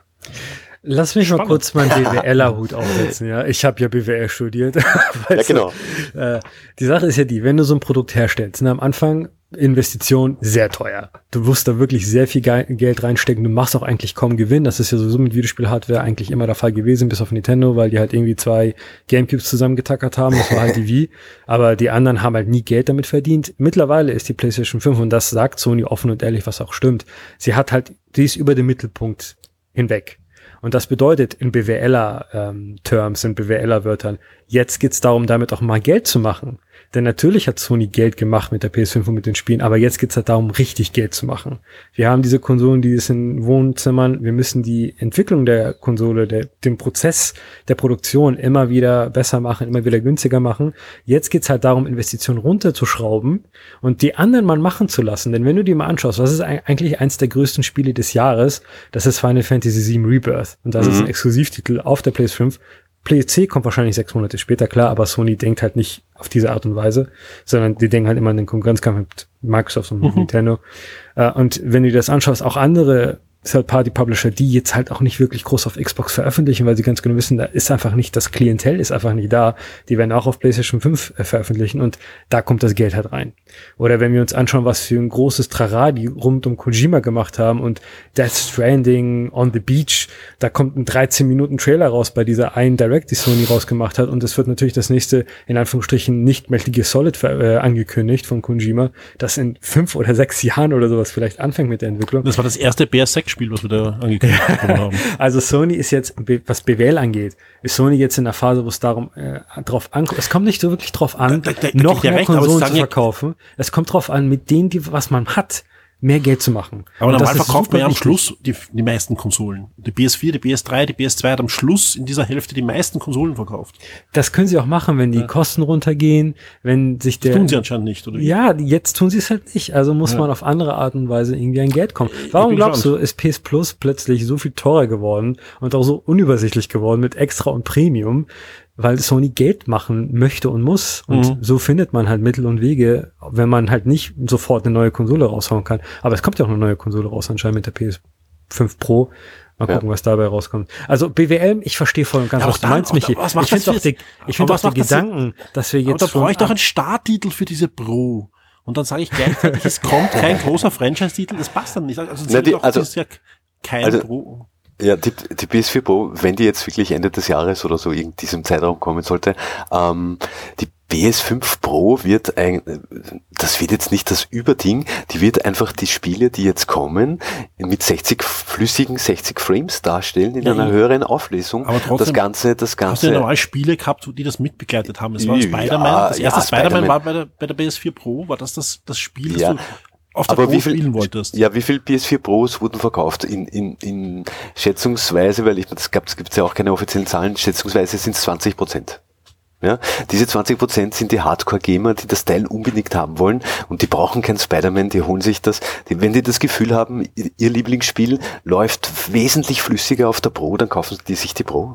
Lass mich Spannend. mal kurz meinen B W L-Hut aufsetzen, ja. Ich habe ja B W L studiert. Ja, genau. Du, äh, die Sache ist ja die, wenn du so ein Produkt herstellst, ne, am Anfang Investition sehr teuer. Du musst da wirklich sehr viel Ge- Geld reinstecken. Du machst auch eigentlich kaum Gewinn. Das ist ja sowieso mit Videospiel-Hardware eigentlich immer der Fall gewesen, bis auf Nintendo, weil die halt irgendwie zwei Gamecubes zusammengetackert haben. Das war halt die Wii. Aber die anderen haben halt nie Geld damit verdient. Mittlerweile ist die PlayStation fünf, und das sagt Sony offen und ehrlich, was auch stimmt, sie hat halt, die ist über den Mittelpunkt hinweg. Und das bedeutet in B W L-Terms, ähm, in B W L-Wörtern, jetzt geht's darum, damit auch mal Geld zu machen. Denn natürlich hat Sony Geld gemacht mit der P S fünf und mit den Spielen, aber jetzt geht's halt darum, richtig Geld zu machen. Wir haben diese Konsolen, die es in Wohnzimmern, wir müssen die Entwicklung der Konsole, der, den Prozess der Produktion immer wieder besser machen, immer wieder günstiger machen. Jetzt geht's halt darum, Investitionen runterzuschrauben und die anderen mal machen zu lassen. Denn wenn du dir mal anschaust, was ist eigentlich eins der größten Spiele des Jahres? Das ist Final Fantasy sieben Rebirth. Und das mhm. ist ein Exklusivtitel auf der P S fünf. P C kommt wahrscheinlich sechs Monate später, klar, aber Sony denkt halt nicht auf diese Art und Weise, sondern die denken halt immer an den Konkurrenzkampf mit Microsoft und mhm. Nintendo. Und wenn du dir das anschaust, auch andere Third-Party-Publisher, die jetzt halt auch nicht wirklich groß auf Xbox veröffentlichen, weil sie ganz genau wissen, da ist einfach nicht, das Klientel ist einfach nicht da. Die werden auch auf PlayStation fünf äh, veröffentlichen und da kommt das Geld halt rein. Oder wenn wir uns anschauen, was für ein großes Trara die rund um Kojima gemacht haben und Death Stranding, On the Beach, da kommt ein dreizehn Minuten Trailer raus bei dieser einen Direct, die Sony rausgemacht hat, und es wird natürlich das nächste, in Anführungsstrichen, nicht Metal Gear Solid äh, angekündigt von Kojima, das in fünf oder sechs Jahren oder sowas vielleicht anfängt mit der Entwicklung. Das war das erste P S sechs Spiel, was wir da angekündigt bekommen haben. Also Sony ist jetzt, was B W L angeht, ist Sony jetzt in der Phase, wo es darum äh, drauf ankommt. Es kommt nicht so wirklich drauf an, da, da, da noch mehr recht, Konsolen zu verkaufen. Es kommt drauf an, mit denen, die, was man hat, mehr Geld zu machen. Aber normal verkauft man ja am Schluss die, die meisten Konsolen. Die P S vier, die P S drei, die P S zwei hat am Schluss in dieser Hälfte die meisten Konsolen verkauft. Das können sie auch machen, wenn die ja. Kosten runtergehen, wenn sich der... Das tun sie anscheinend nicht, oder wie? Ja, jetzt tun sie es halt nicht. Also muss ja. man auf andere Art und Weise irgendwie an Geld kommen. Warum glaubst du, ist P S Plus plötzlich so viel teurer geworden und auch so unübersichtlich geworden mit Extra und Premium? Weil Sony Geld machen möchte und muss. Und mhm. so findet man halt Mittel und Wege, wenn man halt nicht sofort eine neue Konsole raushauen kann. Aber es kommt ja auch eine neue Konsole raus, anscheinend mit der P S fünf Pro. Mal gucken, ja. was dabei rauskommt. Also B W L, ich verstehe voll und ganz, ja, was du meinst, Michi. Ich finde auch die, ich finde auch die Gedanken, das dass wir jetzt... Aber da brauche ich doch einen Starttitel für diese Pro. Und dann sage ich gleichzeitig, es kommt kein großer Franchise-Titel, das passt dann nicht. Also, Na, die, doch, also das ist ja kein also, Pro. Ja, die, die P S vier Pro, wenn die jetzt wirklich Ende des Jahres oder so in diesem Zeitraum kommen sollte, ähm, die P S fünf Pro wird ein, das wird jetzt nicht das Überding, die wird einfach die Spiele, die jetzt kommen, mit sechzig flüssigen sechzig Frames darstellen in ja, einer höheren Auflösung. Aber trotzdem, das Ganze, das Ganze. Hast du ja normal Spiele gehabt, die das mitbegleitet haben? Das war Spider-Man. Ja, das erste ja, Spider-Man Spider-Man war bei der, bei der P S vier Pro, war das das, das Spiel, das ja. du auf der aber Pro wie viel, spielen wolltest. Ja, wie viel P S vier Pros wurden verkauft? In, in, in schätzungsweise, weil ich, das gab, es gibt ja auch keine offiziellen Zahlen, schätzungsweise sind es zwanzig Prozent. Ja, diese zwanzig Prozent sind die Hardcore-Gamer, die das Teil unbedingt haben wollen und die brauchen kein Spider-Man, die holen sich das. Die, wenn die das Gefühl haben, ihr Lieblingsspiel läuft wesentlich flüssiger auf der Pro, dann kaufen die sich die Pro.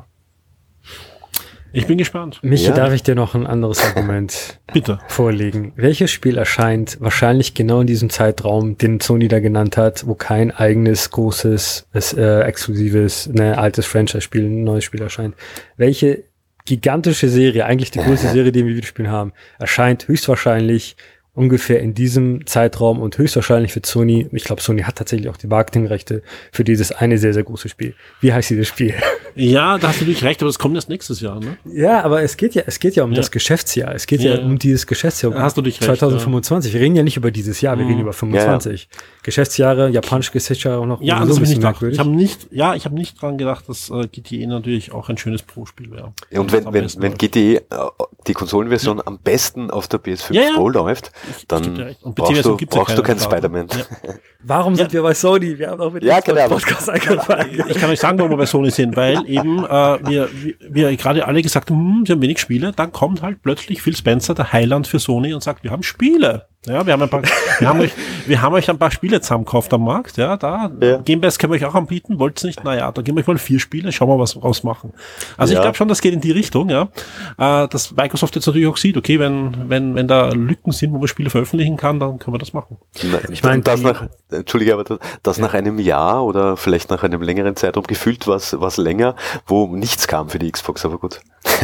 Ich bin gespannt. Michi, ja. darf ich dir noch ein anderes Argument Bitte. vorlegen? Welches Spiel erscheint wahrscheinlich genau in diesem Zeitraum, den Sony da genannt hat, wo kein eigenes, großes, äh, exklusives, ne, altes Franchise-Spiel, ein neues Spiel erscheint? Welche gigantische Serie, eigentlich die größte Serie, die wir Videospielen haben, erscheint höchstwahrscheinlich ungefähr in diesem Zeitraum und höchstwahrscheinlich wird Sony, ich glaube, Sony hat tatsächlich auch die Marketingrechte für dieses eine sehr, sehr große Spiel. Wie heißt dieses Spiel? Ja, da hast du natürlich recht, aber es kommt erst nächstes Jahr, ne? Ja, aber es geht ja, es geht ja um ja. das Geschäftsjahr. Es geht ja, ja um dieses Geschäftsjahr. Um hast du dich zwanzig fünfundzwanzig. Ja. Wir reden ja nicht über dieses Jahr, wir mhm. reden über fünfundzwanzig. Ja, ja. Geschäftsjahre, japanische Geschäftsjahre auch noch. Ja, das so ein bisschen merkwürdig. Ich habe nicht, ja, ich habe nicht dran gedacht, dass äh, G T A natürlich auch ein schönes Pro-Spiel wäre. Ja, und wenn, wenn, wenn G T A, äh, die Konsolenversion ja. am besten auf der P S fünf ja, ja. Pro läuft, dann brauchst du, brauchst du keinen Spider-Man. Ja. Warum sind ja. wir bei Sony? Wir haben auch mit ja, dem genau. Podcast angefangen. Ich kann euch sagen, warum wir bei Sony sind, weil weil eben äh, wir, wir, wir gerade alle gesagt haben, hm, sie haben wenig Spiele, dann kommt halt plötzlich Phil Spencer, der Heiland für Sony, und sagt, wir haben Spiele. Ja, wir haben ein paar, wir haben euch, wir haben euch ein paar Spiele zusammengekauft am Markt, ja, da, ja. Game Pass können wir euch auch anbieten, wollt's nicht, naja, da geben wir euch mal vier Spiele, schauen wir, was wir rausmachen. Also ja. Ich glaube schon, das geht in die Richtung, ja, äh, dass Microsoft jetzt natürlich auch sieht, okay, wenn, wenn, wenn da Lücken sind, wo man Spiele veröffentlichen kann, dann können wir das machen. Ich meine, das nach, Entschuldige, aber das, das ja. nach einem Jahr oder vielleicht nach einem längeren Zeitraum, gefühlt was, was länger, wo nichts kam für die Xbox, aber gut.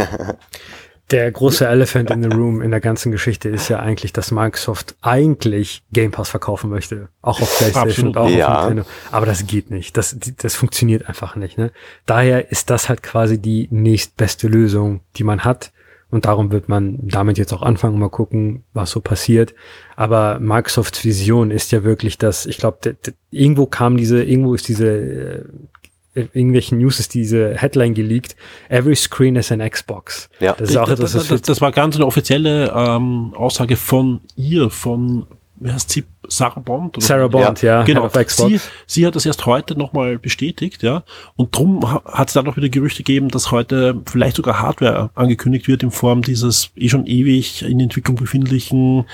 Der große Elephant in the Room in der ganzen Geschichte ist ja eigentlich, dass Microsoft eigentlich Game Pass verkaufen möchte. Auch auf PlayStation und auch ja. auf Nintendo. Aber das geht nicht. Das, das funktioniert einfach nicht, ne? Daher ist das halt quasi die nächstbeste Lösung, die man hat. Und darum wird man damit jetzt auch anfangen, mal gucken, was so passiert. Aber Microsofts Vision ist ja wirklich, dass, ich glaube, irgendwo kam diese, irgendwo ist diese, äh, irgendwelchen News ist diese Headline geleakt, every screen is an Xbox. Ja. Das ist auch etwas, das, das, das war ganz eine offizielle ähm, Aussage von ihr, von, wie heißt sie, Sarah Bond? Oder? Sarah Bond, ja, ja genau. Sie, sie hat das erst heute nochmal bestätigt, ja, und drum hat es dann noch wieder Gerüchte gegeben, dass heute vielleicht sogar Hardware angekündigt wird in Form dieses eh schon ewig in Entwicklung befindlichen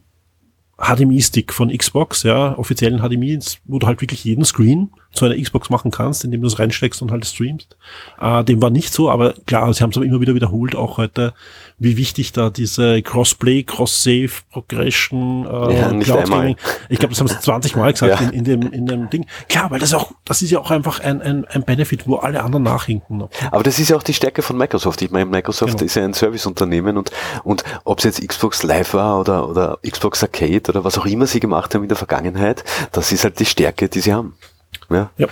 H D M I-Stick von Xbox, ja, offiziellen H D M I, wo du halt wirklich jeden Screen zu einer Xbox machen kannst, indem du es reinsteckst und halt streamst. Äh, dem war nicht so, aber klar, sie haben es aber immer wieder wiederholt, auch heute, wie wichtig da diese Crossplay, Cross-Save, Progression, äh, ja, nicht Cloud einmal. Gaming, ich glaube, das haben sie zwanzig Mal gesagt ja. in, in dem in dem Ding. Klar, weil das auch, das ist ja auch einfach ein ein, ein Benefit, wo alle anderen nachhinken. Aber das ist ja auch die Stärke von Microsoft. Ich meine, Microsoft genau. ist ja ein Serviceunternehmen und und ob es jetzt Xbox Live war oder oder Xbox Arcade oder was auch immer sie gemacht haben in der Vergangenheit, das ist halt die Stärke, die sie haben. Ja. ja.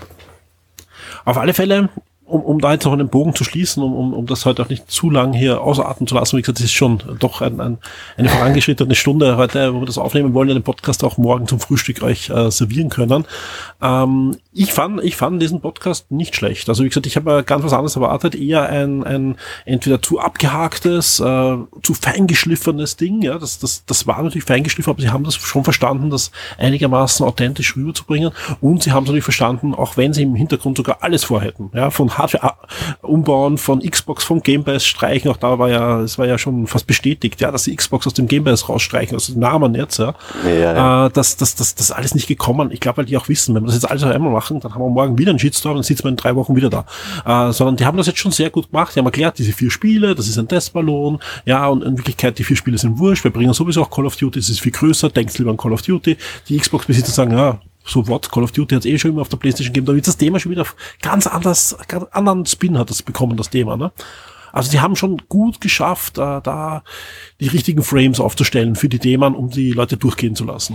Auf alle Fälle, um, um da jetzt noch einen Bogen zu schließen, um, um, um das heute auch nicht zu lang hier ausatmen zu lassen, wie gesagt, das ist schon doch ein, ein, eine vorangeschrittene Stunde heute, wo wir das aufnehmen wollen, den Podcast auch morgen zum Frühstück euch äh, servieren können. Ähm, ich fand, ich fand diesen Podcast nicht schlecht. Also wie gesagt, ich habe ganz was anderes erwartet, eher ein, ein entweder zu abgehaktes, äh, zu feingeschliffenes Ding. Ja, das, das, das war natürlich feingeschliffen, aber sie haben das schon verstanden, das einigermaßen authentisch rüberzubringen. Und sie haben es natürlich verstanden, auch wenn sie im Hintergrund sogar alles vorhätten, ja, von Hardware umbauen, von Xbox, vom Game Pass streichen. Auch da war ja, es war ja schon fast bestätigt, ja, dass die Xbox aus dem Game Pass rausstreichen, aus dem Namen jetzt, ja. ja, ja. Äh, das, das, das, das alles nicht gekommen. Ich glaube, weil die auch wissen, wenn wir das jetzt alles auf einmal machen, dann haben wir morgen wieder einen Shitstorm, dann sitzen wir in drei Wochen wieder da. Äh, sondern die haben das jetzt schon sehr gut gemacht. Die haben erklärt, diese vier Spiele, das ist ein Testballon, ja, und in Wirklichkeit, die vier Spiele sind wurscht. Wir bringen sowieso auch Call of Duty, das ist viel größer, denkst lieber an Call of Duty. Die Xbox-Besitzer sagen, ja, so what, Call of Duty hat es eh schon immer auf der PlayStation gegeben, da wird das Thema schon wieder ganz anders, ganz anderen Spin hat das bekommen, das Thema, ne? Also die haben schon gut geschafft, äh, da die richtigen Frames aufzustellen für die Themen, um die Leute durchgehen zu lassen.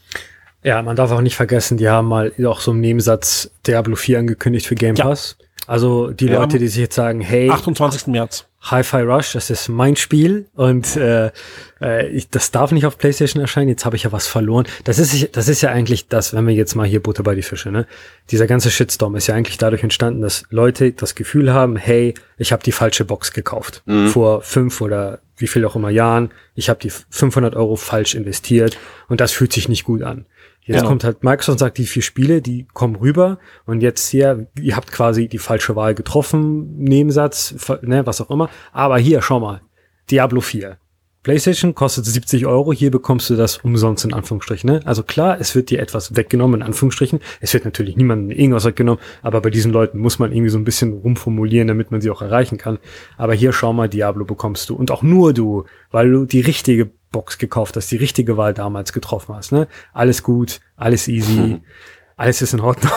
Ja, man darf auch nicht vergessen, die haben mal auch so im Nebensatz Diablo vier angekündigt für Game Pass. Ja. Also die ja, Leute, die sich jetzt sagen, hey, achtundzwanzigsten März. Hi-Fi Rush, das ist mein Spiel und äh, äh, ich, das darf nicht auf PlayStation erscheinen, jetzt habe ich ja was verloren. Das ist das ist ja eigentlich das, wenn wir jetzt mal hier Butter bei die Fische, ne? Dieser ganze Shitstorm ist ja eigentlich dadurch entstanden, dass Leute das Gefühl haben, hey, ich habe die falsche Box gekauft. Mhm. Vor fünf oder wie viel auch immer Jahren, ich habe die fünfhundert Euro falsch investiert und das fühlt sich nicht gut an. Jetzt ja. kommt halt Microsoft und sagt, die vier Spiele, die kommen rüber und jetzt hier, ihr habt quasi die falsche Wahl getroffen, Nebensatz, ne, was auch immer. Aber hier, schau mal, Diablo vier. PlayStation kostet siebzig Euro, hier bekommst du das umsonst in Anführungsstrichen. Ne? Also klar, es wird dir etwas weggenommen in Anführungsstrichen. Es wird natürlich niemandem irgendwas weggenommen, aber bei diesen Leuten muss man irgendwie so ein bisschen rumformulieren, damit man sie auch erreichen kann. Aber hier, schau mal, Diablo bekommst du und auch nur du, weil du die richtige Box gekauft hast, die richtige Wahl damals getroffen hast. Ne? Alles gut, alles easy, hm. alles ist in Ordnung.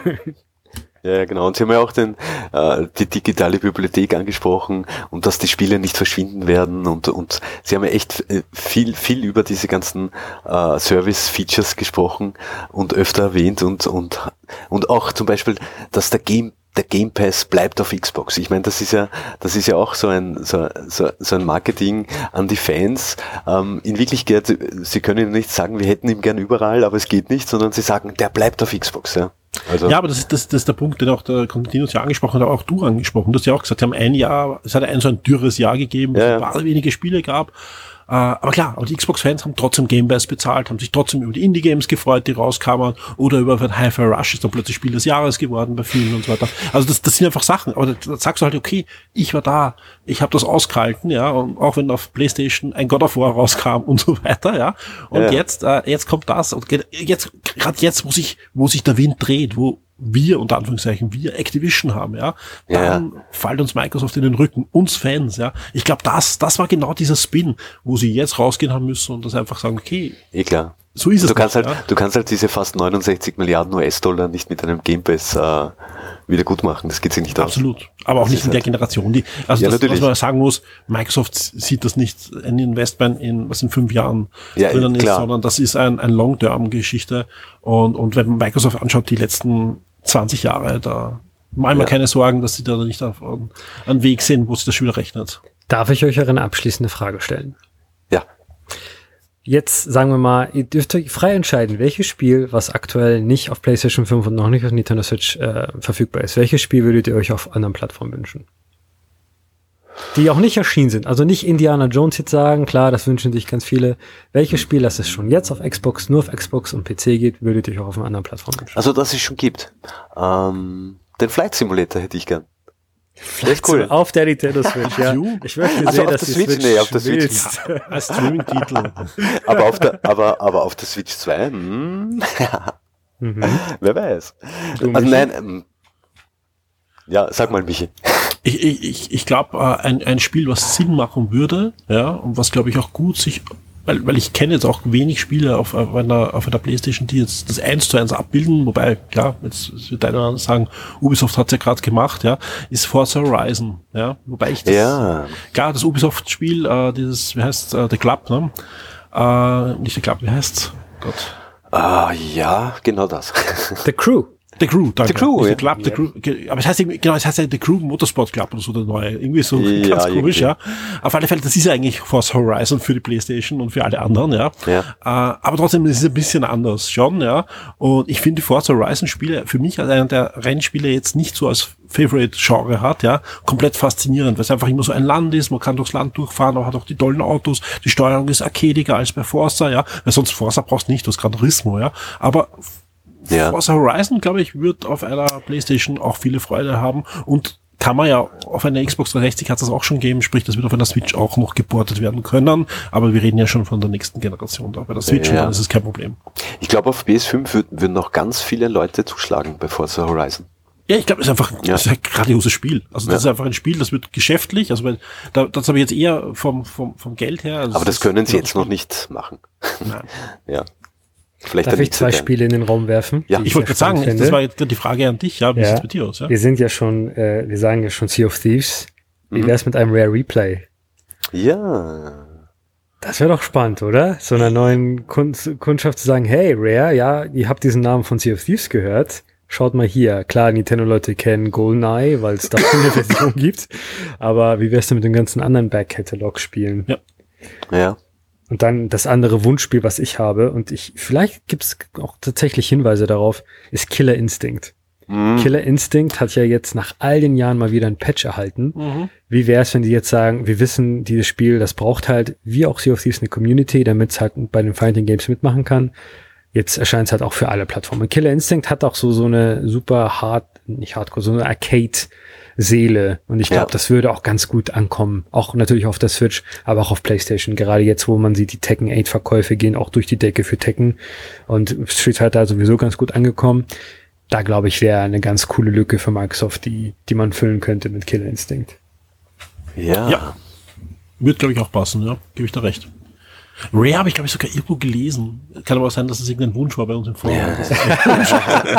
Ja, genau. Und Sie haben ja auch den, äh, die digitale Bibliothek angesprochen und dass die Spiele nicht verschwinden werden und, und Sie haben ja echt viel, viel über diese ganzen äh, Service-Features gesprochen und öfter erwähnt und, und, und auch zum Beispiel, dass der Game der Game Pass bleibt auf Xbox. Ich meine, das ist ja, das ist ja auch so ein, so, so, so ein Marketing an die Fans. Ähm, in Wirklichkeit, Sie können nicht sagen, wir hätten ihn gern überall, aber es geht nicht, sondern Sie sagen, der bleibt auf Xbox, ja. Also. Ja, aber das ist, das, das ist der Punkt, den auch der Konstantinus ja angesprochen hat, aber auch du angesprochen. Du hast ja auch gesagt, sie haben ein Jahr, es hat ein so ein dürres Jahr gegeben, wo ja, es ja. wenige Spiele gab. Äh, aber klar, aber die Xbox-Fans haben trotzdem Game Pass bezahlt, haben sich trotzdem über die Indie-Games gefreut, die rauskamen, oder über den Hi-Fi Rush ist dann plötzlich Spiel des Jahres geworden bei vielen und so weiter. Also das, das sind einfach Sachen, aber da, da sagst du halt, okay, ich war da, ich habe das ausgehalten, ja, und auch wenn auf PlayStation ein God of War rauskam und so weiter, ja, und ja. jetzt äh, jetzt kommt das und jetzt gerade jetzt, wo sich wo sich der Wind dreht, wo wir, unter Anführungszeichen, wir Activision haben, ja, dann ja. fällt uns Microsoft in den Rücken, uns Fans, ja. Ich glaube, das, das war genau dieser Spin, wo sie jetzt rausgehen haben müssen und das einfach sagen, okay. Eh klar. So ist du es. Kannst nicht, halt, ja? Du kannst halt diese fast neunundsechzig Milliarden U S-Dollar nicht mit einem Game Pass äh, wieder gut machen. Das geht sich nicht aus. Absolut. Aber auch das nicht in der halt Generation. Die, also ja, das, natürlich. was man sagen muss, Microsoft sieht das nicht ein Investment in, was in fünf Jahren ja, drinnen ist, klar. sondern das ist ein, ein Long-Term-Geschichte. Und, und wenn man Microsoft anschaut, die letzten zwanzig Jahre, da machen wir ja. keine Sorgen, dass sie da nicht auf einen Weg sind, wo sich das schon wieder rechnet. Darf ich euch eine abschließende Frage stellen? Ja. Jetzt sagen wir mal, ihr dürft euch frei entscheiden, welches Spiel, was aktuell nicht auf PlayStation fünf und noch nicht auf Nintendo Switch äh, verfügbar ist, welches Spiel würdet ihr euch auf anderen Plattformen wünschen? Die auch nicht erschienen sind. Also nicht Indiana Jones jetzt sagen, klar, das wünschen sich ganz viele. Welches Spiel, das es schon jetzt auf Xbox, nur auf Xbox und P C geht, würdet ihr euch auch auf einer anderen Plattform wünschen? Also, dass es schon gibt. Ähm, den Flight Simulator hätte ich gern. Das ist cool. Auf der Nintendo Switch, ja. Ich möchte also sehen, auf dass der die Switch, Switch, nee, auf der Switch. willst. Ja, als Streaming-Titel. aber auf der, aber, aber auf der Switch zwei, hm, Mhm. wer weiß. Du, Also Michi? nein, ähm, ja, sag mal, Michi. Ich, ich, ich, ich glaube, äh, ein, ein Spiel, was Sinn machen würde, ja, und was, glaube ich, auch gut sich, weil, weil ich kenne jetzt auch wenig Spiele auf, auf einer, auf einer PlayStation, die jetzt das eins zu eins abbilden, wobei, klar, jetzt wird einer sagen, Ubisoft hat's ja gerade gemacht, ja, ist Forza Horizon, ja, wobei ich das, Ja. klar, das Ubisoft-Spiel, äh, dieses, wie heißt äh, The Club, ne, äh, nicht The Club, wie heißt's? Gott. Ah, ja, genau das. The Crew. The Crew, danke. The Crew, Nicht ja. The Club, The Ja. Crew, ge- aber es heißt irgendwie, genau, es heißt ja The Crew Motorsport Club oder so, der neue, irgendwie so Ja, ganz komisch, irgendwie. ja. Auf alle Fälle, das ist ja eigentlich Forza Horizon für die PlayStation und für alle anderen, ja. Ja. Äh, aber trotzdem ist es ein bisschen anders schon, ja. Und ich finde die Forza Horizon Spiele für mich als einer der Rennspiele jetzt nicht so als Favorite-Genre hat, ja, komplett faszinierend, weil es einfach immer so ein Land ist, man kann durchs Land durchfahren, man hat auch die tollen Autos, die Steuerung ist arcadiger als bei Forza, ja, weil sonst Forza brauchst du nicht, du hast Gran Turismo, ja. Aber Ja. Forza Horizon, glaube ich, wird auf einer PlayStation auch viele Freude haben und kann man ja auf einer Xbox dreihundertsechzig hat das auch schon gegeben, sprich, das wird auf einer Switch auch noch geportet werden können, aber wir reden ja schon von der nächsten Generation da. Bei der Switch, Ja. und dann ist es kein Problem. Ich glaube, auf P S fünf würden, würden noch ganz viele Leute zuschlagen bei Forza Horizon. Ja, ich glaube, es ist einfach Ja. das ist ein grandioses Spiel. Also das Ja. ist einfach ein Spiel, das wird geschäftlich, also weil da, das habe ich jetzt eher vom, vom, vom Geld her. Also Aber das ist- können sie ja, jetzt noch nicht machen. Nein. Ja. Vielleicht Darf dann ich nicht zwei so gern. Spiele in den Raum werfen? Ja. die Ich wollte sehr gerade sagen, spannend das finde? war jetzt die Frage an dich, ja, wie Ja. sieht's mit dir aus? Ja? Wir sind ja schon, äh, wir sagen ja schon Sea of Thieves. Wie Mhm. wär's mit einem Rare Replay? Ja. Das wäre doch spannend, oder? So einer neuen Kund Kundschaft zu sagen, hey Rare, ja, ihr habt diesen Namen von Sea of Thieves gehört. Schaut mal hier. Klar, Nintendo-Leute kennen GoldenEye, weil es da eine Version gibt. Aber wie wär's denn mit den ganzen anderen Back-Catalog-Spielen? Ja. Ja. Und dann das andere Wunschspiel, was ich habe, und ich, vielleicht gibt's auch tatsächlich Hinweise darauf, ist Killer Instinct. Mhm. Killer Instinct hat ja jetzt nach all den Jahren mal wieder ein Patch erhalten. Mhm. Wie wäre es, wenn die jetzt sagen, wir wissen, dieses Spiel, das braucht halt, wie auch Sea of Thieves, eine Community, damit es halt bei den Fighting Games mitmachen kann. Jetzt erscheint es halt auch für alle Plattformen. Killer Instinct hat auch so so eine super hard, nicht Hardcore, so eine Arcade-Seele. Und ich glaube, Ja. das würde auch ganz gut ankommen. Auch natürlich auf der Switch, aber auch auf PlayStation. Gerade jetzt, wo man sieht, die Tekken acht Verkäufe gehen auch durch die Decke für Tekken. Und Street Fighter sowieso ganz gut angekommen. Da glaube ich, wäre eine ganz coole Lücke für Microsoft, die die man füllen könnte mit Killer Instinct. Ja. Ja. Wird, glaube ich, auch passen, ja. Gebe ich da recht. Rare habe ich, glaube ich, sogar irgendwo gelesen. Kann aber auch sein, dass es irgendein Wunsch war bei uns im Forum. Ja. Das ist echt Wunsch.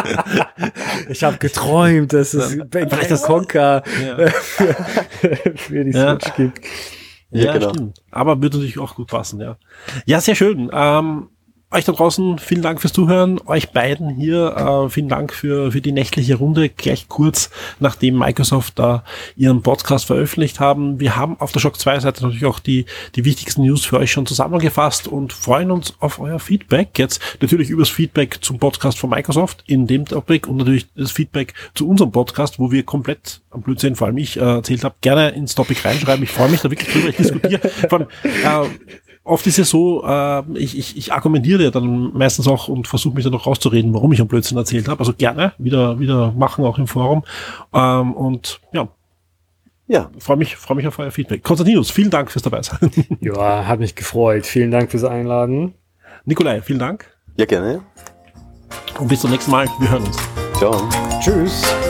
Ich habe geträumt, dass es Vielleicht das- Conker Ja. für, für die Ja. Switch gibt. Ja, Ja, genau. stimmt. Aber würde natürlich auch gut passen, ja. Ja, sehr schön. Ähm, euch da draußen, vielen Dank fürs Zuhören. Euch beiden hier, äh, vielen Dank für, für die nächtliche Runde. Gleich kurz, nachdem Microsoft da ihren Podcast veröffentlicht haben. Wir haben auf der Shock zwei Seite natürlich auch die, die wichtigsten News für euch schon zusammengefasst und freuen uns auf euer Feedback. Jetzt natürlich übers Feedback zum Podcast von Microsoft in dem Topic und natürlich das Feedback zu unserem Podcast, wo wir komplett am Blödsinn, vor allem ich, äh, erzählt habe, gerne ins Topic reinschreiben. Ich freue mich da wirklich drüber. Ich diskutiere. Vor allem, äh, oft ist ja so, äh, ich, ich, ich argumentiere ja dann meistens auch und versuche mich dann noch rauszureden, warum ich einen Blödsinn erzählt habe. Also gerne wieder wieder machen, auch im Forum. Ähm, und ja, Ja. freue mich, freue mich auf euer Feedback. Konstantinus, vielen Dank fürs dabei sein. Ja, hat mich gefreut. Vielen Dank fürs Einladen. Nikolai, vielen Dank. Ja, gerne. Und bis zum nächsten Mal. Wir hören uns. Ciao. Tschüss.